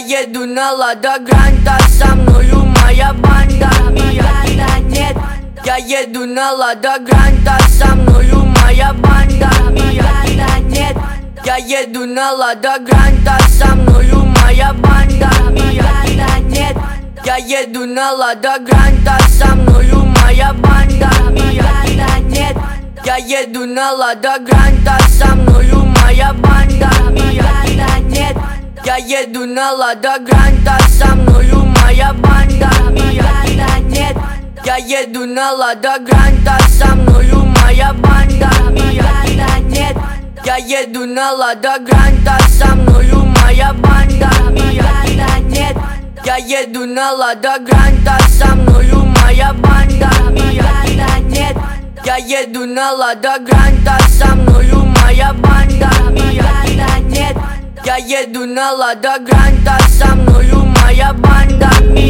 еду на Лада Гранта, со мною моя банда. Мира нет. Я еду на Лада Гранта, со мною моя банда. Мира нет. Я еду на Лада Гранта, со мною моя банда. Мира нет. Я еду на Лада Гранта, со мною моя банда. Мира нет. Я еду на Лада Гранта, со мною моя банда. Мира нет. Я еду на Лада Гранта, со мною моя банда. Мира нет. Я еду на Лада Гранта, со мною моя банда. Мира нет. Я еду на Лада Гранта, со мною моя банда. Мира нет. Я еду на Лада Гранта, со мною моя банда. Мира нет. Я еду на Лада Гранта, со мною моя банда. Мира нет. Я еду на Лада Гранта, со мною моя банда.